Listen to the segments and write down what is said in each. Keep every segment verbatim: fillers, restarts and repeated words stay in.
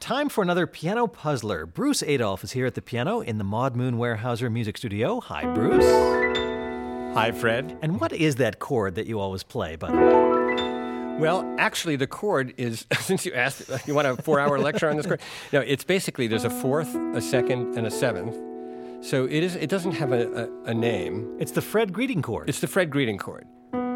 Time for another piano puzzler. Bruce Adolphe is here at the piano in the Maud Moon Weyerhaeuser Music Studio. Hi, Bruce. Hi, Fred. And what is that chord that you always play, by the way? Well, actually, the chord is, since you asked, you want a four-hour lecture on this chord? No, it's basically, there's a fourth, a second, and a seventh. So it is. It doesn't have a, a, a name. It's the Fred greeting chord. It's the Fred greeting chord.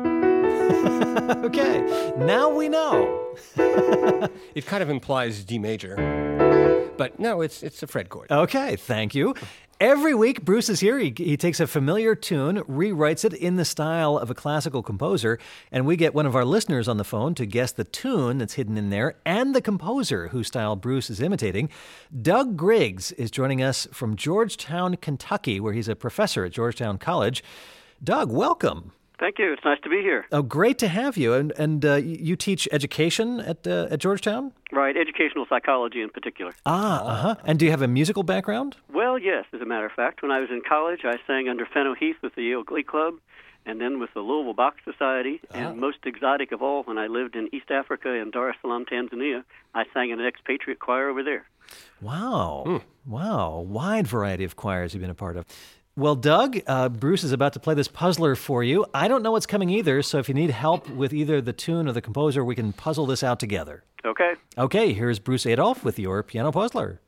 Okay, now we know. It kind of implies D major. But no, it's it's a Fred chord. Okay, thank you. Every week, Bruce is here. He, he takes a familiar tune, rewrites it in the style of a classical composer, and we get one of our listeners on the phone to guess the tune that's hidden in there and the composer whose style Bruce is imitating. Doug Griggs is joining us from Georgetown, Kentucky, where he's a professor at Georgetown College. Doug, welcome. Thank you. It's nice to be here. Oh, great to have you. And and uh, you teach education at uh, at Georgetown? Right, educational psychology in particular. Ah, uh-huh. And do you have a musical background? Well, yes, as a matter of fact. When I was in college, I sang under Fenno Heath with the Yale Glee Club, and then with the Louisville Bach Society. Oh. And most exotic of all, when I lived in East Africa in Dar es Salaam, Tanzania, I sang in an expatriate choir over there. Wow. Mm. Wow. Wide variety of choirs you've been a part of. Well, Doug, uh, Bruce is about to play this puzzler for you. I don't know what's coming either, so if you need help with either the tune or the composer, we can puzzle this out together. Okay. Okay, here's Bruce Adolphe with your piano puzzler.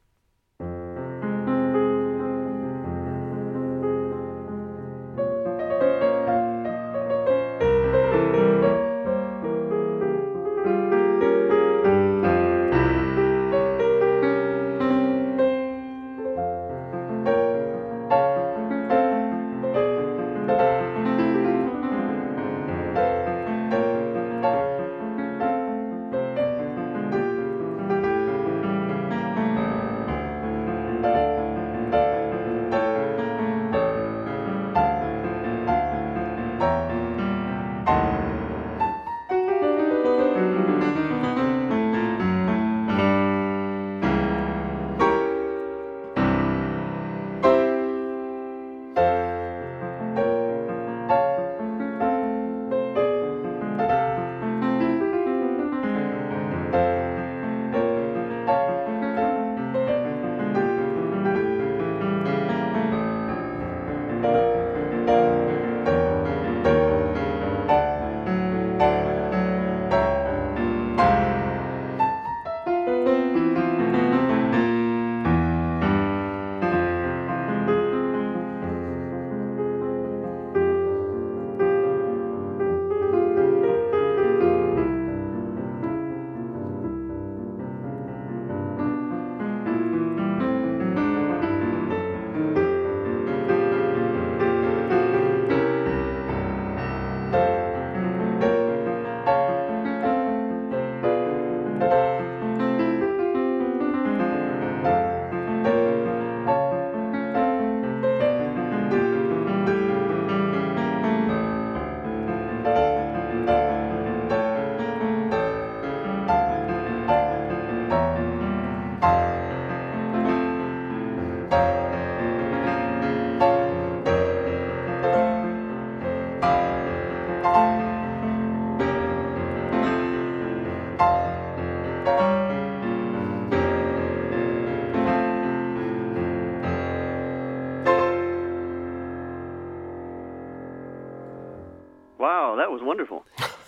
Wow, that was wonderful.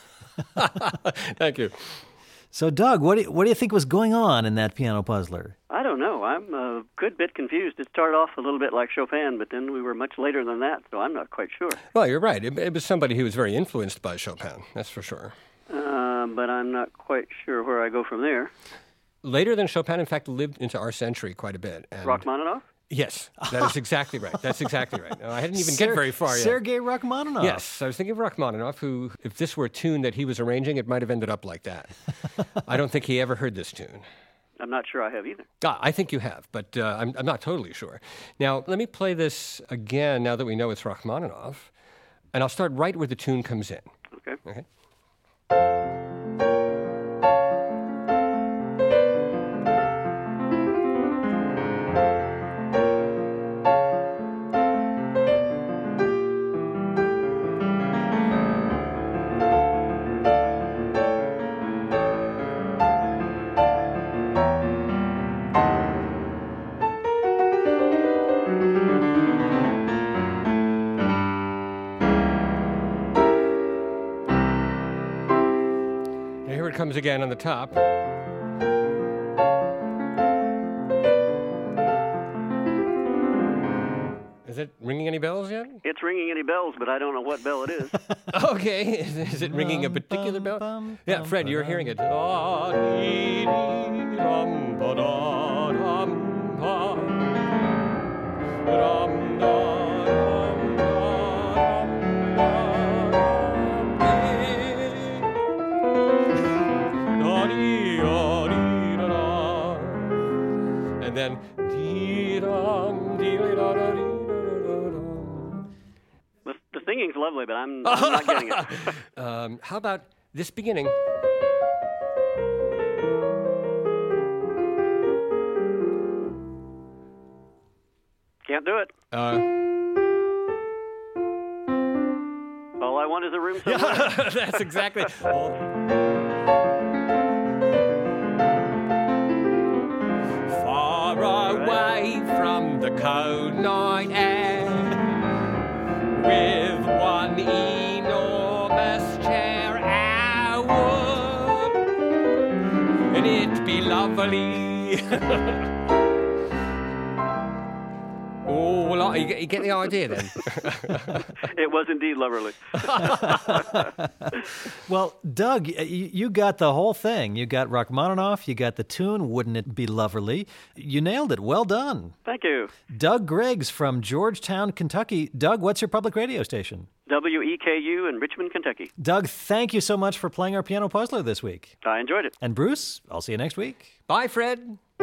Thank you. So, Doug, what do, you, what do you think was going on in that piano puzzler? I don't know. I'm a good bit confused. It started off a little bit like Chopin, but then we were much later than that, so I'm not quite sure. Well, you're right. It, it was somebody who was very influenced by Chopin, that's for sure. Uh, but I'm not quite sure where I go from there. Later than Chopin, in fact, lived into our century quite a bit. And Rachmaninoff? Yes, that is exactly right. That's exactly right. No, I didn't even Ser- get very far yet. Sergei Rachmaninoff. Yes, I was thinking of Rachmaninoff, who, if this were a tune that he was arranging, it might have ended up like that. I don't think he ever heard this tune. I'm not sure I have either. Ah, I think you have, but uh, I'm, I'm not totally sure. Now, let me play this again now that we know it's Rachmaninoff, and I'll start right where the tune comes in. Okay. Okay. comes again on the top. Is it ringing any bells yet? It's ringing any bells, but I don't know what bell it is. Okay. Is, is it ringing a particular bell? Bum, Yeah, bum, Fred, you're ba-dum. hearing it. Da-dee-dee-dum, ba-da-dum, ba. Dum, da-dum, da-dum, da-dee. Da-dee-da-dee-da-da. And then dee-dum, dee-da-da-dee-da-da-dum. The, the singing's lovely, but I'm, I'm not getting it. Um, how about this beginning? Can't do it. Uh, All I want is a room somewhere. that's exactly. Oh. Far away from the cold night air, with one enormous chair, I would, and it'd be lovely. Oh, well, you get, you get the idea then. It was indeed lovely. Well, Doug, y- you got the whole thing. You got Rachmaninoff, you got the tune, Wouldn't It Be Loverly? You nailed it. Well done. Thank you. Doug Griggs from Georgetown, Kentucky. Doug, what's your public radio station? W E K U in Richmond, Kentucky. Doug, thank you so much for playing our piano puzzler this week. I enjoyed it. And Bruce, I'll see you next week. Bye, Fred.